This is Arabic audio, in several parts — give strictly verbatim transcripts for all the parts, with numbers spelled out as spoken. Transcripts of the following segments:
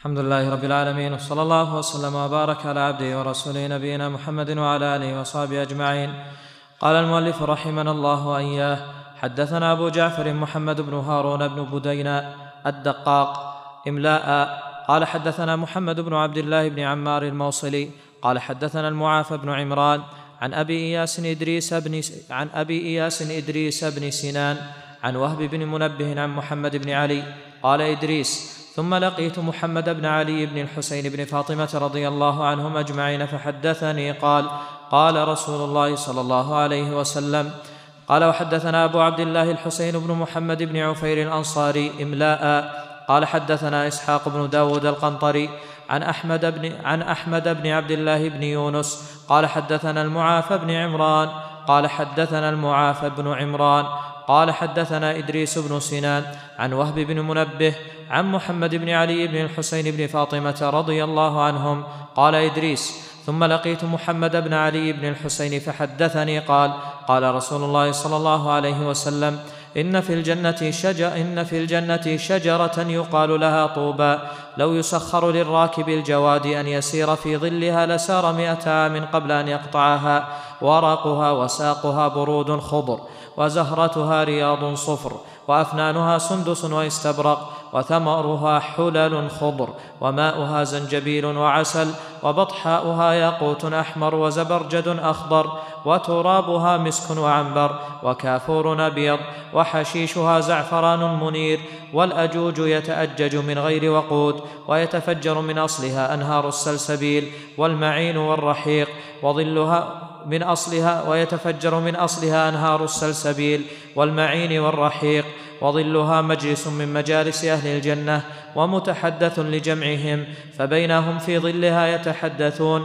الحمد لله رب العالمين، وصلى الله وسلم وبارك على عبده ورسوله نبينا محمد وعلى آله وصحبه أجمعين. قال المؤلف رحمنا الله وإياه: حدثنا أبو جعفر محمد بن هارون بن بدينا الدقاق إملاء قال حدثنا محمد بن عبد الله بن عمار الموصلي قال حدثنا المعافى بن عمران عن أبي إياس إدريس بن عن أبي إياس إدريس بن سنان عن وهب بن منبه عن محمد بن علي قال إدريس: ثم لقيت محمد بن علي بن الحسين بن فاطمة رضي الله عنهم أجمعين فحدثني قال: قال رسول الله صلى الله عليه وسلم. قال: وحدثنا أبو عبد الله الحسين بن محمد بن عفير الأنصاري إملاء قال حدثنا إسحاق بن داود القنطري عن أحمد بن, عن أحمد بن عبد الله بن يونس قال حدثنا المعافى بن عمران قال حدثنا المعافى بن عمران قال حدثنا إدريس بن سنان عن وهب بن منبه عن محمد بن علي بن الحسين بن فاطمة رضي الله عنهم. قال إدريس: ثم لقيت محمد بن علي بن الحسين فحدثني قال: قال رسول الله صلى الله عليه وسلم: إن في الجنة شجر إن في الجنة شجرة يقال لها طوبى، لو يسخر للراكب الجواد أن يسير في ظلها لسار مئة عام قبل أن يقطعها، ورقها وساقها برود خضر، وزهرتها رياض صفر، وأفنانها سندس واستبرق، وثمرها حلل خضر، وماؤها زنجبيل وعسل، وبطحاؤها ياقوت أحمر وزبرجد أخضر، وترابها مسك وعنبر، وكافور أبيض، وحشيشها زعفران منير، والأجوج يتأجج من غير وقود، ويتفجر من أصلها أنهار السلسبيل، والمعين والرحيق، وظلها من أصلها ويتفجر من أصلها أنهار السلسبيل والمعين والرحيق، وظلها مجلس من مجالس أهل الجنة، ومتحدث لجمعهم، فبينهم في ظلها يتحدثون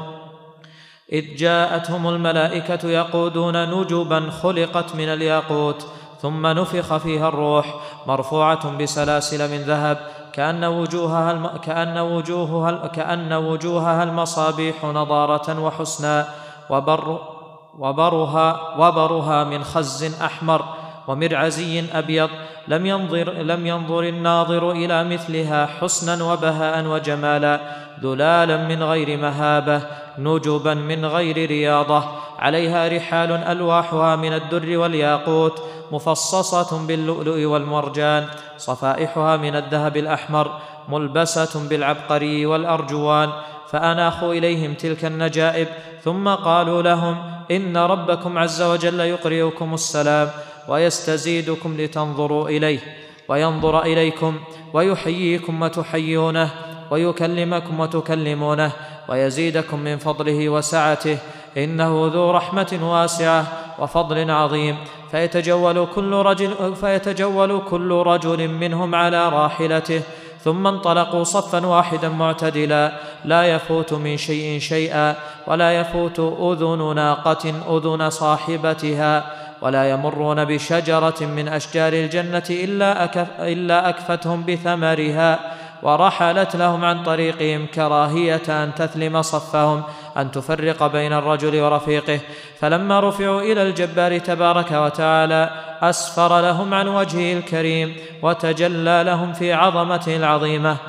إذ جاءتهم الملائكة يقودون نجبا خلقت من الياقوت، ثم نفخ فيها الروح، مرفوعة بسلاسل من ذهب، كأن وجوهها, الم... كأن وجوهها... كأن وجوهها المصابيح نضارة وحسنا، وبر... وبرها... وبرها من خز أحمر ومرعزي أبيض، لم ينظر, لم ينظر الناظر إلى مثلها حسنا وبهاء وجمالا، ذلالا من غير مهابة، نجبا من غير رياضة، عليها رحال ألواحها من الدر والياقوت، مفصصة باللؤلؤ والمرجان، صفائحها من الذهب الأحمر، ملبسة بالعبقري والأرجوان، فأناخوا إليهم تلك النجائب، ثم قالوا لهم: إن ربكم عز وجل يقرئكم السلام ويستزيدكم لتنظروا إليه، وينظر إليكم، ويحييكم وتحيونه، ويكلمكم وتكلمونه، ويزيدكم من فضله وسعته، إنه ذو رحمة واسعة وفضل عظيم. فيتجول كل رجل, فيتجول كل رجل منهم على راحلته، ثم انطلقوا صفا واحدا معتدلا، لا يفوت من شيء شيئا، ولا يفوت أذن ناقة أذن صاحبتها، ولا يمرون بشجرة من أشجار الجنة إلا, أكف إلا أكفتهم بثمرها، ورحلت لهم عن طريقهم كراهية أن تثلم صفهم، أن تفرق بين الرجل ورفيقه. فلما رفعوا إلى الجبار تبارك وتعالى أسفر لهم عن وجهه الكريم، وتجلى لهم في عظمته العظيمة،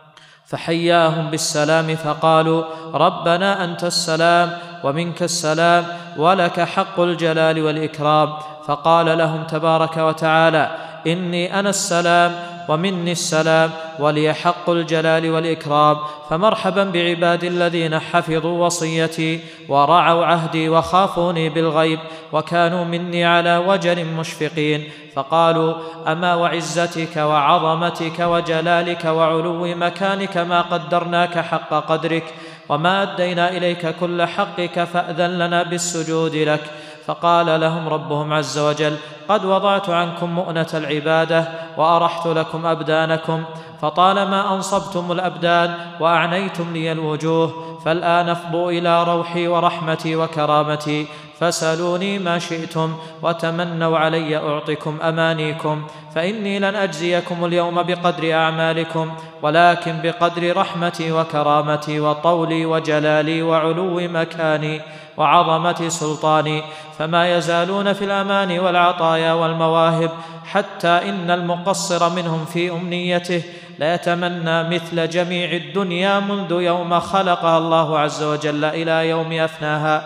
فحياهم بالسلام، فقالوا: ربنا أنت السلام ومنك السلام، ولك حق الجلال والإكرام. فقال لهم تبارك وتعالى: إني أنا السلام ومني السلام، ولي حق الجلال والإكرام، فمرحبا بعبادي الذين حفظوا وصيتي ورعوا عهدي وخافوني بالغيب، وكانوا مني على وجل مشفقين. فقالوا: أما وعزتك وعظمتك وجلالك وعلو مكانك ما قدرناك حق قدرك، وما أدينا إليك كل حقك، فأذن لنا بالسجود لك. فقال لهم ربهم عز وجل: قد وضعت عنكم مؤنة العبادة، وأرحت لكم أبدانكم، فطالما أنصبتم الأبدان وأعنيتم لي الوجوه، فالآن افضوا إلى روحي ورحمتي وكرامتي، فسلوني ما شئتم وتمنوا علي أعطكم أمانيكم، فإني لن أجزيكم اليوم بقدر أعمالكم، ولكن بقدر رحمتي وكرامتي وطولي وجلالي وعلو مكاني وعظمة سلطاني، فما يزالون في الأمان والعطايا والمواهب، حتى إن المقصر منهم في أمنيته ليتمنى مثل جميع الدنيا منذ يوم خلقها الله عز وجل إلى يوم أفناها.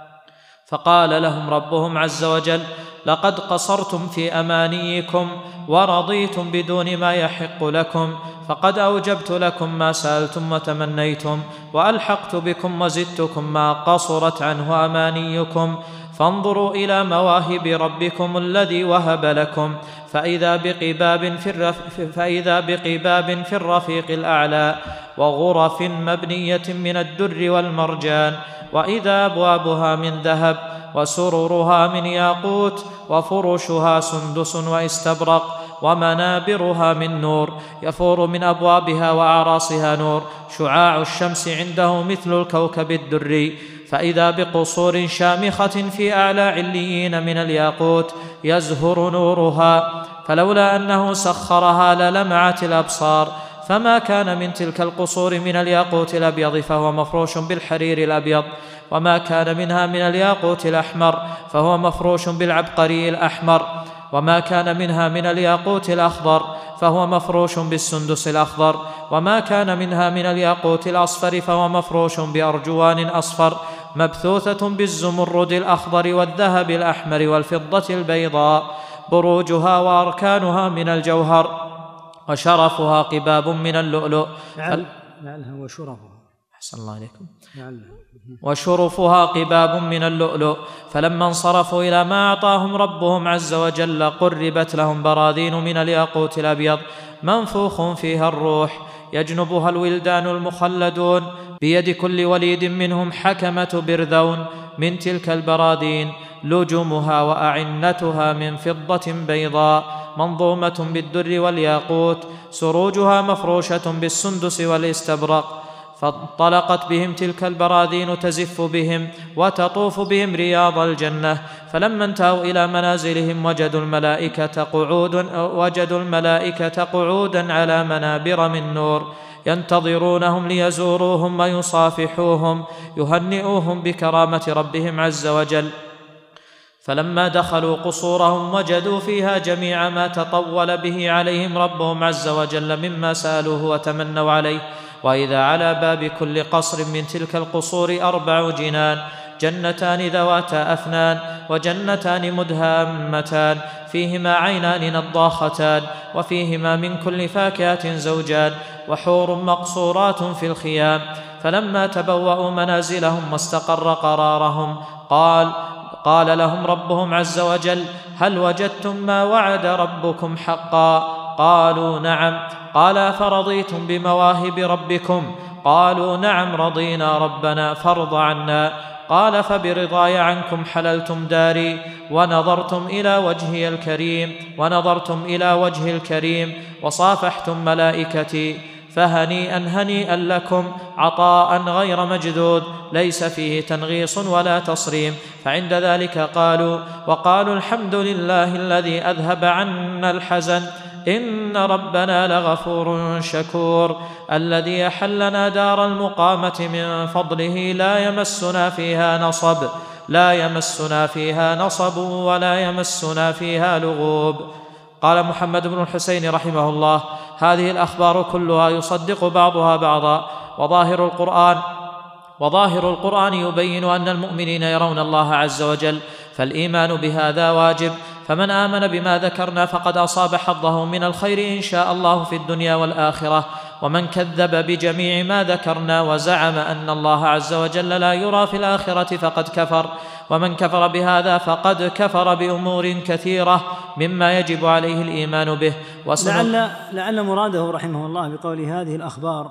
فقال لهم ربهم عز وجل: لقد قصرتم في أمانيكم ورضيتم بدون ما يحق لكم، فقد أوجبت لكم ما سألتم وتمنيتم، وألحقت بكم وزدتكم ما قصرت عنه أمانيكم، فانظروا إلى مواهب ربكم الذي وهب لكم، فإذا بقباب في, الرف... فإذا بقباب في الرفيق الأعلى، وغرف مبنية من الدر والمرجان، وإذا أبوابها من ذهب، وسررها من ياقوت، وفرشها سندس واستبرق، ومنابرها من نور، يفور من أبوابها وأعراصها نور، شعاع الشمس عنده مثل الكوكب الدري، فإذا بقصور شامخة في أعلى عليين من الياقوت يزهر نورها، فلولا أنه سخرها للمعت الأبصار. فما كان من تلك القصور من الياقوت الأبيض فهو مفروش بالحرير الأبيض، وما كان منها من الياقوت الأحمر فهو مفروش بالعبقري الأحمر، وما كان منها من الياقوت الأخضر فهو مفروش بالسندس الأخضر، وما كان منها من الياقوت الأصفر فهو مفروش بأرجوان أصفر، مبثوثة بالزمرد الأخضر والذهب الأحمر والفضة البيضاء، بروجها وأركانها من الجوهر، وشرفها قباب من اللؤلؤ. لعل لعلها وشرفها أحسن الله عليكم لعلها وشرفها قباب من اللؤلؤ. فلما انصرفوا إلى ما أعطاهم ربهم عز وجل قربت لهم براذين من الياقوت الأبيض منفوخ فيها الروح، يجنبها الولدان المخلدون، بيد كل وليد منهم حكمة برذون. من تلك البراذين لجمها وأعنتها من فضة بيضاء منظومة بالدر والياقوت، سروجها مفروشة بالسندس والاستبرق. فانطلقت بهم تلك البراذين تزف بهم وتطوف بهم رياض الجنة. فلما انتهوا إلى منازلهم وجدوا الملائكة قعودا وجدوا الملائكة قعودا على منابر من نور ينتظرونهم ليزوروهم ويصافحوهم يهنئوهم بكرامة ربهم عز وجل. فلما دخلوا قصورهم وجدوا فيها جميع ما تطول به عليهم ربهم عز وجل مما سألوه وتمنوا عليه. وإذا على باب كل قصر من تلك القصور أربع جنان، جنتان ذواتا أفنان، وجنتان مدهامتان فيهما عينان نضاختان، وفيهما من كل فاكهة زوجان، وحور مقصورات في الخيام. فلما تبوأوا منازلهم واستقر قرارهم قال قال لهم ربهم عز وجل: هل وجدتم ما وعد ربكم حقا؟ قالوا نعم. قال: فرضيتم بمواهب ربكم؟ قالوا نعم رضينا ربنا فارض عنا. قال: فبرضاي عنكم حللتم داري ونظرتم إلى وجهي الكريم ونظرتم إلى وجه الكريم وصافحتم ملائكتي، فهنيئا هنيئا لكم عطاء غير مجدود ليس فيه تنغيص ولا تصريم. فعند ذلك قالوا وقالوا: الحمد لله الذي أذهب عنا الحزن إن ربنا لغفور شكور، الذي أحلنا دار المقامة من فضله لا يمسنا فيها نصب لا يمسنا فيها نصب ولا يمسنا فيها لغوب. قال محمد بن الحسين رحمه الله: هذه الأخبار كلها يصدق بعضها بعضا، وظاهر القرآن وظاهر القرآن يبين أن المؤمنين يرون الله عز وجل، فالإيمان بهذا واجب. فمن آمن بما ذكرنا فقد أصاب حظه من الخير إن شاء الله في الدنيا والآخرة، ومن كذب بجميع ما ذكرنا وزعم أن الله عز وجل لا يرى في الآخرة فقد كفر، ومن كفر بهذا فقد كفر بأمور كثيرة مما يجب عليه الإيمان به. لعل, لعل مراده رحمه الله بقول هذه الأخبار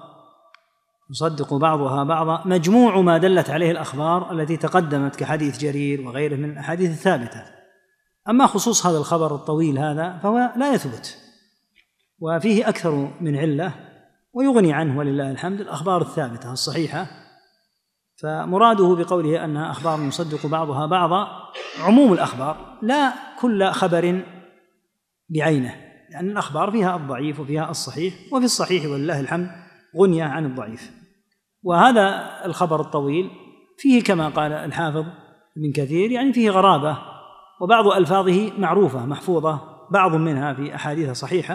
يصدق بعضها بعضا مجموع ما دلت عليه الأخبار التي تقدمت كحديث جرير وغيره من الأحاديث الثابتة. أما خصوص هذا الخبر الطويل هذا فهو لا يثبت، وفيه أكثر من علة، ويغني عنه ولله الحمد الأخبار الثابتة الصحيحة فمراده بقوله أنها أخبار يصدق بعضها بعضا عموم الأخبار، لا كل خبر بعينه، لأن يعني الأخبار فيها الضعيف وفيها الصحيح، وفي الصحيح ولله الحمد غنية عن الضعيف. وهذا الخبر الطويل فيه كما قال الحافظ ابن كثير يعني فيه غرابة، وبعض ألفاظه معروفة محفوظة، بعض منها في أحاديث صحيحة،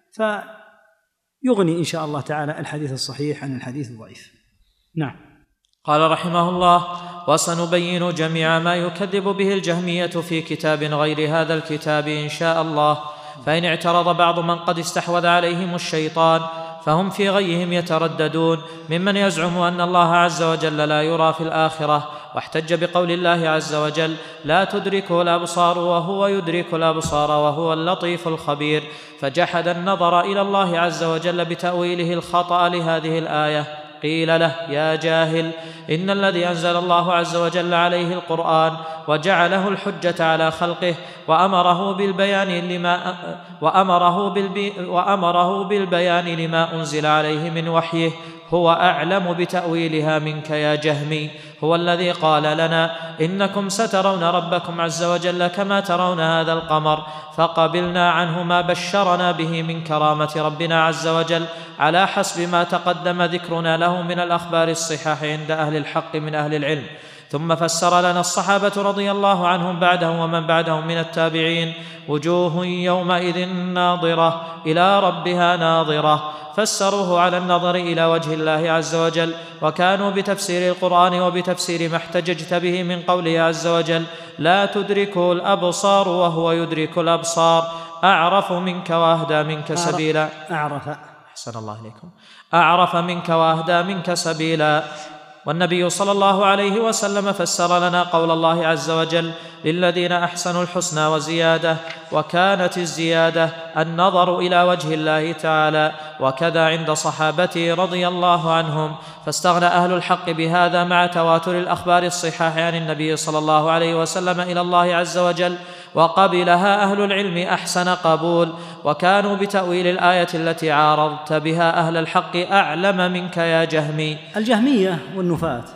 فيغني إن شاء الله تعالى الحديث الصحيح عن الحديث الضعيف. نعم. قال رحمه الله: وسنبين جميع ما يكذب به الجهمية في كتاب غير هذا الكتاب إن شاء الله. فإن اعترض بعض من قد استحوذ عليهم الشيطان فهم في غيهم يترددون، ممن يزعم أن الله عز وجل لا يرى في الآخرة، واحتج بقول الله عز وجل: لا تدركه الأبصار وهو يدرك الأبصار وهو اللطيف الخبير، فجحد النظر إلى الله عز وجل بتأويله الخطأ لهذه الآية. قيل له: يا جاهل، إن الذي أنزل الله عز وجل عليه القرآن وجعله الحجة على خلقه وأمره بالبيان لما وأمره بالبي وأمره بالبيان لما أنزل عليه من وحيه هو أعلم بتأويلها منك يا جهمي. هو الذي قال لنا: إنكم سترون ربكم عز وجل كما ترون هذا القمر، فقبلنا عنه ما بشرنا به من كرامة ربنا عز وجل على حسب ما تقدم ذكرنا له من الأخبار الصحاح عند أهل الحق من أهل العلم. ثم فسر لنا الصحابة رضي الله عنهم بعدهم ومن بعدهم من التابعين: وجوه يومئذ ناظرة إلى ربها ناظرة، فسروه على النظر إلى وجه الله عز وجل، وكانوا بتفسير القرآن وبتفسير ما احتججت به من قوله عز وجل: لا تدركه الأبصار وهو يدرك الأبصار، أعرف منك وأهدى منك سبيلا. أعرف أحسن الله إليكم. أعرف منك وأهدى منك سبيلا. والنبي صلى الله عليه وسلم فسر لنا قول الله عز وجل: للذين أحسنوا الحسنى وزيادة، وكانت الزيادة النظر إلى وجه الله تعالى، وكذا عند صحابته رضي الله عنهم. فاستغنى أهل الحق بهذا مع تواتر الأخبار الصحاح عن النبي صلى الله عليه وسلم إلى الله عز وجل، وقبلها أهل العلم أحسن قبول، وكانوا بتأويل الآية التي عارضت بها أهل الحق أعلم منك يا جهمي. الجهمية والنفاة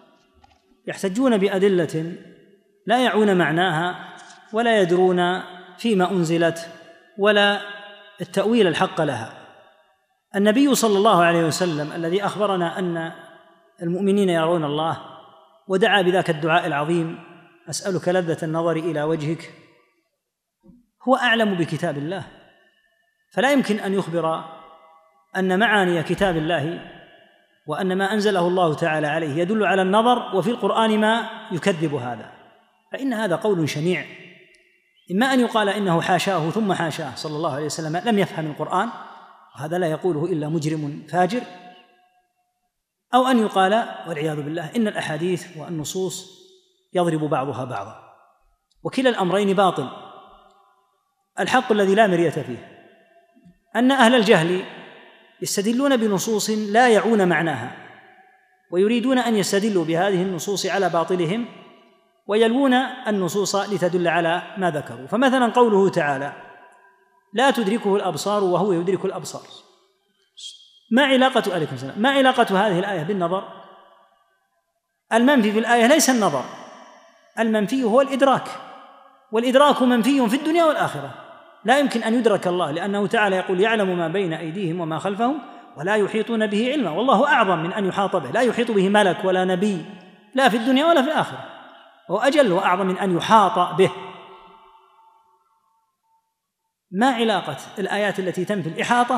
يحتجون بأدلة لا يعون معناها ولا يدرون فيما أنزلت ولا التأويل الحق لها. النبي صلى الله عليه وسلم الذي أخبرنا أن المؤمنين يرون الله ودعا بذاك الدعاء العظيم: أسألك لذة النظر إلى وجهك، هو أعلم بكتاب الله، فلا يمكن أن يخبر أن معاني كتاب الله وأن ما أنزله الله تعالى عليه يدل على النظر وفي القرآن ما يكذب هذا، فإن هذا قول شنيع. إما أن يقال إنه حاشاه ثم حاشاه صلى الله عليه وسلم لم يفهم القرآن، وهذا لا يقوله إلا مجرم فاجر، أو أن يقال والعياذ بالله إن الأحاديث والنصوص يضرب بعضها بعضا، وكلا الأمرين باطل. الحق الذي لا مرية فيه أن أهل الجهل يستدلون بنصوص لا يعون معناها، ويريدون أن يستدلوا بهذه النصوص على باطلهم، ويلوون النصوص لتدل على ما ذكروا. فمثلا قوله تعالى: لا تدركه الأبصار وهو يدرك الأبصار، ما علاقة عليكم السلام ما علاقة هذه الآية بالنظر؟ المنفي في الآية ليس النظر، المنفي هو الإدراك، والإدراك منفي في الدنيا والآخرة، لا يمكن أن يدرك الله، لأنه تعالى يقول: يعلم ما بين أيديهم وما خلفهم ولا يحيطون به علما، والله أعظم من أن يحاط به، لا يحيط به ملك ولا نبي لا في الدنيا ولا في الآخرة، هو أجل وأعظم من أن يحاط به. ما علاقة الآيات التي تنفي الإحاطة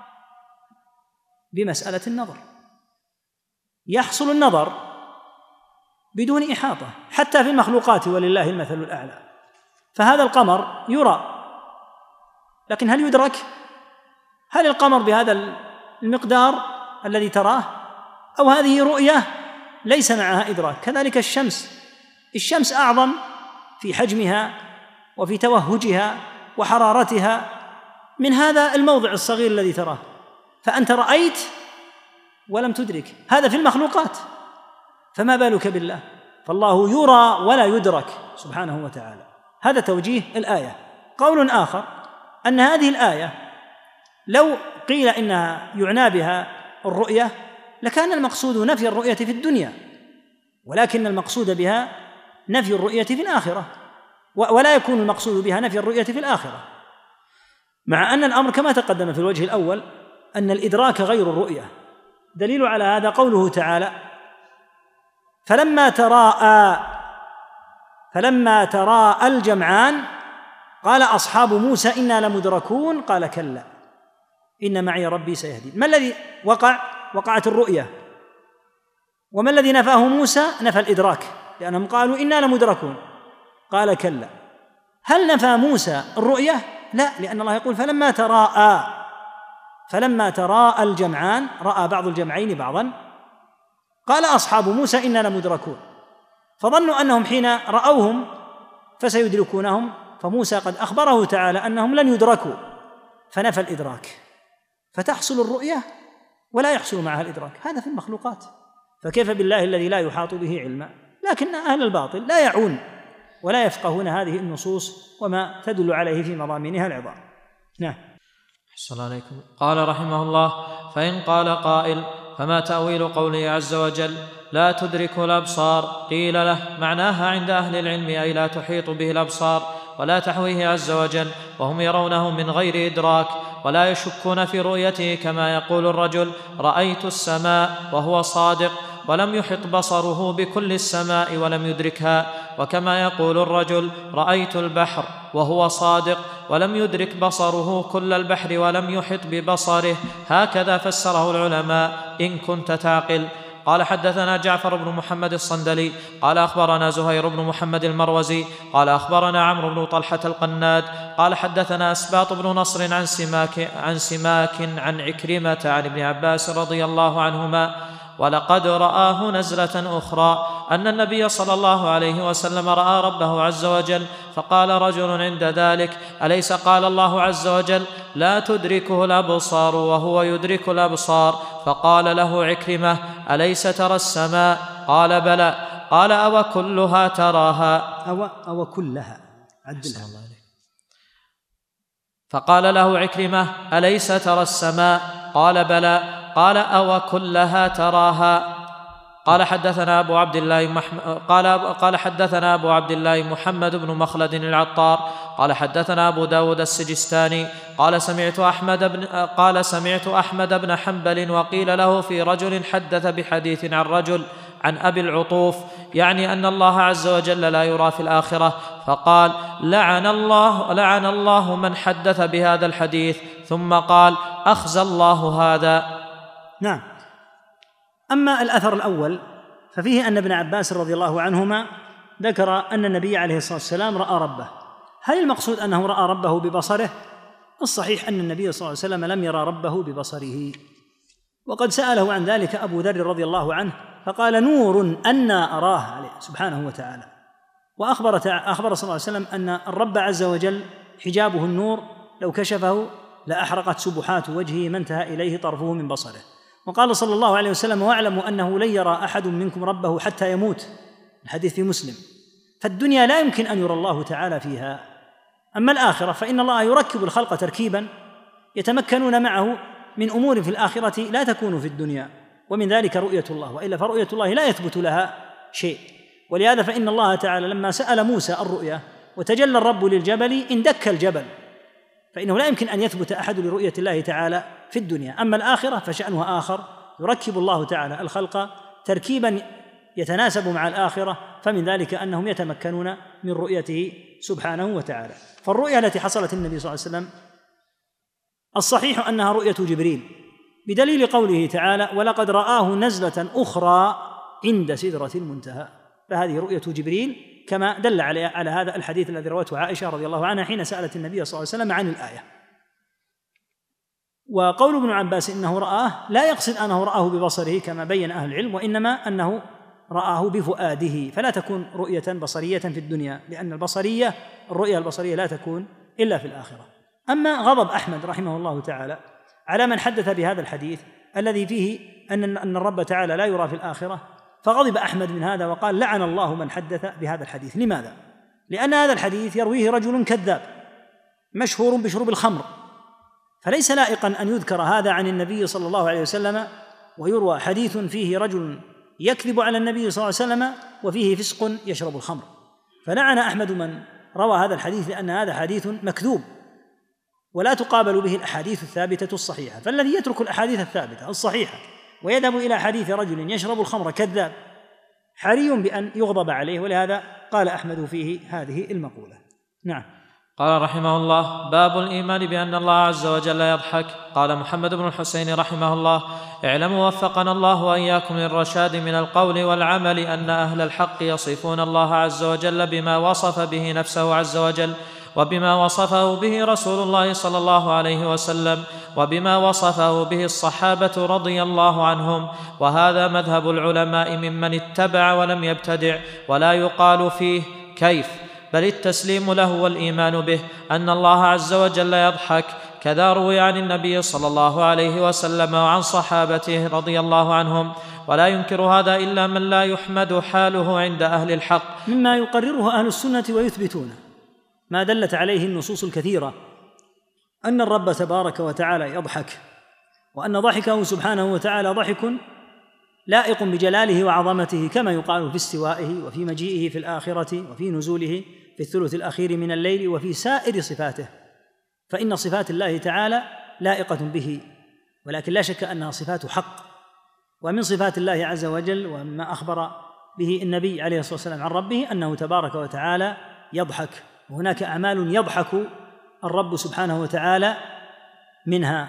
بمسألة النظر؟ يحصل النظر بدون إحاطة حتى في المخلوقات ولله المثل الأعلى، فهذا القمر يرى، لكن هل يدرك؟ هل القمر بهذا المقدار الذي تراه، أو هذه رؤية ليس معها إدراك؟ كذلك الشمس، الشمس أعظم في حجمها وفي توهجها وحرارتها من هذا الموضع الصغير الذي تراه، فأنت رأيت ولم تدرك، هذا في المخلوقات، فما بالك بالله؟ فالله يرى ولا يدرك سبحانه وتعالى. هذا توجيه الآية. قول آخر أن هذه الآية لو قيل إنها يعنى بها الرؤية لكان المقصود نفي الرؤية في الدنيا، ولكن المقصود بها نفي الرؤية في الآخرة، ولا يكون المقصود بها نفي الرؤية في الآخرة، مع أن الأمر كما تقدم في الوجه الأول أن الإدراك غير الرؤية. دليل على هذا قوله تعالى: فلما تراءى فلما تراءى الجمعان قال أصحاب موسى إنا لمدركون قال كلا إن معي ربي سيهدين. ما الذي وقع؟ وقعت الرؤية. وما الذي نفاه موسى؟ نفى الإدراك، لأنهم قالوا إنا لمدركون قال كلا. هل نفى موسى الرؤية؟ لا، لأن الله يقول فلما تراءى فلما تراءى الجمعان، رأى بعض الجمعين بعضا، قال أصحاب موسى إنا لمدركون، فظنوا أنهم حين رأوهم فسيدركونهم، فموسى قد أخبره تعالى أنهم لن يدركوا فنفى الإدراك، فتحصل الرؤية ولا يحصل معها الإدراك. هذا في المخلوقات، فكيف بالله الذي لا يحاط به علما؟ لكن أهل الباطل لا يعون ولا يفقهون هذه النصوص وما تدل عليه في مضامينها العظام. نعم. أحسن عليكم. قال رحمه الله: فإن قال قائل: فما تأويل قوله عز وجل لا تدرك الأبصار؟ قيل له: معناها عند أهل العلم أي لا تحيط به الأبصار ولا تحويه عز وجل، وهم يرونه من غير إدراك ولا يشكون في رؤيته، كما يقول الرجل رأيت السماء وهو صادق ولم يحط بصره بكل السماء ولم يدركها، وكما يقول الرجل رأيت البحر وهو صادق ولم يدرك بصره كل البحر ولم يحط ببصره. هكذا فسره العلماء إن كنت تعقل. قال: حدثنا جعفر بن محمد الصندلي قال أخبرنا زهير بن محمد المروزي قال أخبرنا عمرو بن طلحة القناد قال حدثنا أسباط بن نصر عن سماك عن سماك عن عكرمة عن ابن عباس رضي الله عنهما: ولقد رآه نزلة أخرى أن النبي صلى الله عليه وسلم رأى ربه عز وجل، فقال رجل عند ذلك: أليس قال الله عز وجل لا تدركه الأبصار وهو يدرك الأبصار؟ فقال له عكرمة: أليس ترى السماء؟ قال: بلى. قال: أو كلها تراها؟ أو, أو كلها عدلها. فقال له عكرمة: أليس ترى السماء؟ قال: بلى. قال: أو كلها تراها؟ قال حدثنا أبو عبد الله محمد قال قال حدثنا أبو عبد الله محمد بن مخلد العطار قال حدثنا أبو داود السجستاني قال سمعت أحمد بن قال سمعت أحمد بن حنبل وقيل له في رجل حدث بحديث عن رجل عن أبي العطوف، يعني أن الله عز وجل لا يرى في الآخرة، فقال: لعن الله لعن الله من حدث بهذا الحديث، ثم قال: أخزى الله هذا. نعم. أما الأثر الأول ففيه أن ابن عباس رضي الله عنهما ذكر أن النبي عليه الصلاة والسلام رأى ربه. هل المقصود أنه رأى ربه ببصره؟ الصحيح أن النبي صلى الله عليه وسلم لم يرى ربه ببصره، وقد سأله عن ذلك أبو ذر رضي الله عنه فقال: نور أنا أراه عليه سبحانه وتعالى. وأخبر أخبر صلى الله عليه وسلم أن الرب عز وجل حجابه النور، لو كشفه لأحرقت سبحات وجهه ما انتهى إليه طرفه من بصره. وقال صلى الله عليه وسلم: واعلموا أنه لن يرى أحد منكم ربه حتى يموت، الحديث في مسلم. فالدنيا لا يمكن أن يرى الله تعالى فيها. أما الآخرة فإن الله يركب الخلق تركيبا يتمكنون معه من أمور في الآخرة لا تكون في الدنيا، ومن ذلك رؤية الله، وإلا فرؤية الله لا يثبت لها شيء. ولهذا فإن الله تعالى لما سأل موسى الرؤيا وتجلى الرب للجبل اندك الجبل، فإنه لا يمكن أن يثبت أحد لرؤية الله تعالى في الدنيا. أما الآخرة فشأنها آخر، يركب الله تعالى الخلق تركيبا يتناسب مع الآخرة، فمن ذلك أنهم يتمكنون من رؤيته سبحانه وتعالى. فالرؤيا التي حصلت النبي صلى الله عليه وسلم الصحيح أنها رؤية جبريل، بدليل قوله تعالى: ولقد رآه نزلة أخرى عند سدرة المنتهى، فهذه رؤية جبريل كما دل على على هذا الحديث الذي روته عائشة رضي الله عنها حين سألت النبي صلى الله عليه وسلم عن الآية. وقول ابن عباس إنه رآه لا يقصد أنه رآه ببصره كما بين أهل العلم، وإنما أنه رآه بفؤاده، فلا تكون رؤية بصرية في الدنيا، لأن البصرية الرؤية البصرية لا تكون إلا في الآخرة. أما غضب أحمد رحمه الله تعالى على من حدث بهذا الحديث الذي فيه أن أن الرب تعالى لا يرى في الآخرة، فغضب أحمد من هذا وقال: لعن الله من حدث بهذا الحديث. لماذا؟ لأن هذا الحديث يرويه رجل كذاب مشهور بشرب الخمر، فليس لائقا أن يذكر هذا عن النبي صلى الله عليه وسلم ويروى حديث فيه رجل يكذب على النبي صلى الله عليه وسلم وفيه فسق يشرب الخمر. فلعن أحمد من روى هذا الحديث لأن هذا حديث مكذوب ولا تقابل به الأحاديث الثابتة الصحيحة. فالذي يترك الأحاديث الثابتة الصحيحة ويذهب إلى حديث رجل يشرب الخمر كذاب حري بأن يغضب عليه، ولهذا قال أحمد فيه هذه المقولة. نعم. قال رحمه الله: باب الإيمان بأن الله عز وجل يضحك. قال محمد بن الحسين رحمه الله: اعلموا وفقنا الله وإياكم للرشاد من القول والعمل أن أهل الحق يصفون الله عز وجل بما وصف به نفسه عز وجل، وبما وصفه به رسول الله صلى الله عليه وسلم، وبما وصفه به الصحابة رضي الله عنهم. وهذا مذهب العلماء ممن اتبع ولم يبتدع، ولا يقال فيه كيف، بل التسليم له والإيمان به أن الله عز وجل يضحك، كذا روي عن النبي صلى الله عليه وسلم وعن صحابته رضي الله عنهم. ولا ينكر هذا إلا من لا يحمد حاله عند أهل الحق، مما يقرره أهل السنة ويثبتونه ما دلت عليه النصوص الكثيرة أن الرب تبارك وتعالى يضحك، وأن ضحكه سبحانه وتعالى ضحك لائق بجلاله وعظمته، كما يقال في استوائه وفي مجيئه في الآخرة وفي نزوله في الثلث الأخير من الليل وفي سائر صفاته. فإن صفات الله تعالى لائقة به، ولكن لا شك أنها صفات حق. ومن صفات الله عز وجل ومما أخبر به النبي عليه الصلاة والسلام عن ربه أنه تبارك وتعالى يضحك. وهناك أعمال يضحك الرب سبحانه وتعالى منها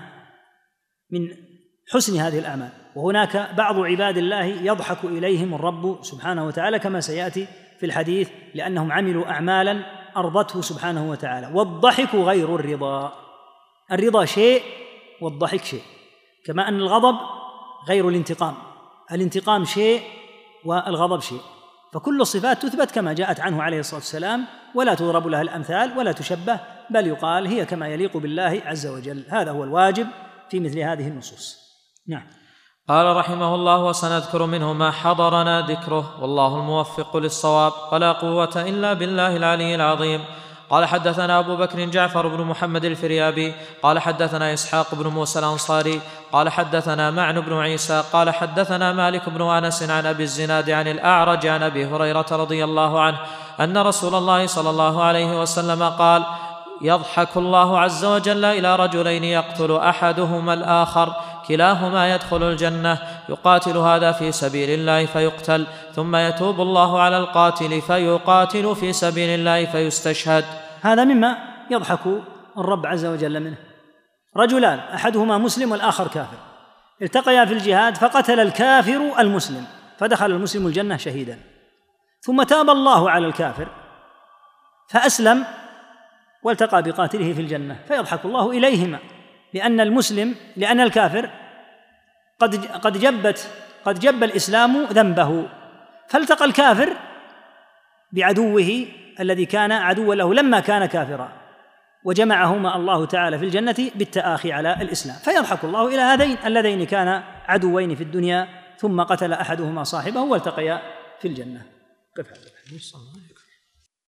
من حسن هذه الأعمال، وهناك بعض عباد الله يضحك إليهم الرب سبحانه وتعالى كما سيأتي في الحديث، لأنهم عملوا أعمالا أرضته سبحانه وتعالى. والضحك غير الرضا، الرضا شيء والضحك شيء، كما أن الغضب غير الانتقام، الانتقام شيء والغضب شيء. فكل الصفات تثبت كما جاءت عنه عليه الصلاة والسلام، ولا تضرب لها الأمثال ولا تشبه، بل يقال هي كما يليق بالله عز وجل. هذا هو الواجب في مثل هذه النصوص. نعم. قال رحمه الله: وسنذكر منه ما حضرنا ذكره، والله الموفق للصواب، ولا قوة إلا بالله العلي العظيم. قال حدثنا أبو بكر جعفر بن محمد الفريابي قال حدثنا إسحاق بن موسى الأنصاري قال حدثنا معن بن عيسى قال حدثنا مالك بن أنس عن أبي الزناد عن الأعرج عن أبي هريرة رضي الله عنه أن رسول الله صلى الله عليه وسلم قال: يضحك الله عز وجل إلى رجلين يقتل أحدهما الآخر، كلاهما يدخل الجنة، يقاتل هذا في سبيل الله فيقتل، ثم يتوب الله على القاتل فيقاتل في سبيل الله فيستشهد. هذا مما يضحك الرب عز وجل منه. رجلان أحدهما مسلم والآخر كافر، التقيا في الجهاد فقتل الكافر المسلم فدخل المسلم الجنة شهيدا، ثم تاب الله على الكافر فأسلم والتقى بقاتله في الجنة، فيضحك الله إليهما، لأن المسلم لأن الكافر قد قد جبت قد جب الإسلام ذنبه، فالتقى الكافر بعدوه الذي كان عدوا له لما كان كافرا، وجمعهما الله تعالى في الجنة بالتآخي على الإسلام، فيضحك الله إلى هذين اللذين كانا عدوين في الدنيا ثم قتل أحدهما صاحبه والتقيا في الجنة.